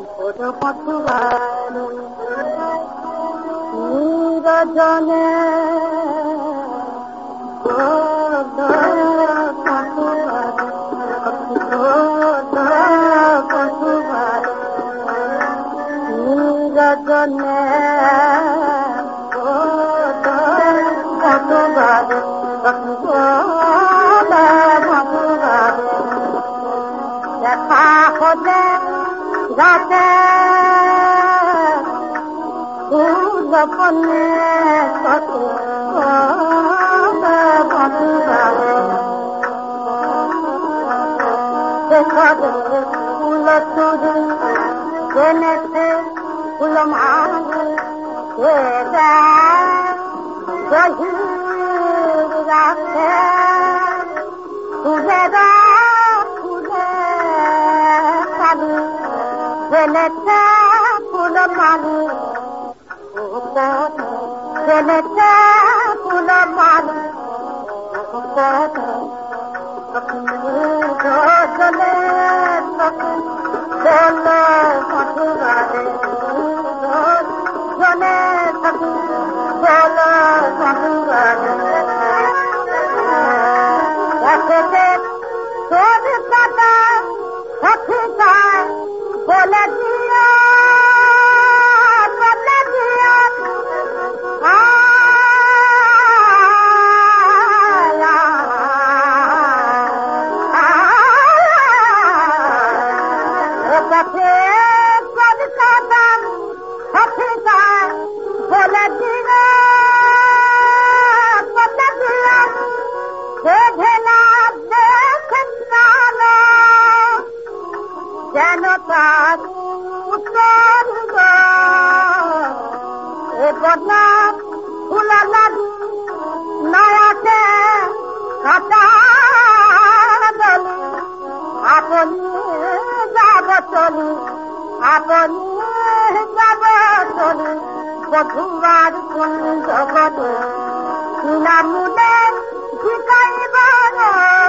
নিরজনে নিরজনে দেখা হলে যাতে ফুলপনে ফুল চুরি জেনেছে ফুল মালি রাখে ফুলেরা ফুলে কালি জেনেছে ফুল মালি জেনেছে ফুল মালি জলে জলে মধুরারে জলে জলে মধুরারে দেখে তোর কাটা সখী যায় বলে দিয়া যেন তার উত্তর এ বদনা ফুলা লাগি নয়াতে কাটা দলি আপনি যাব চলি আপনি যাব চলি বধুবার কোন জগতে নামুনে শিখাইব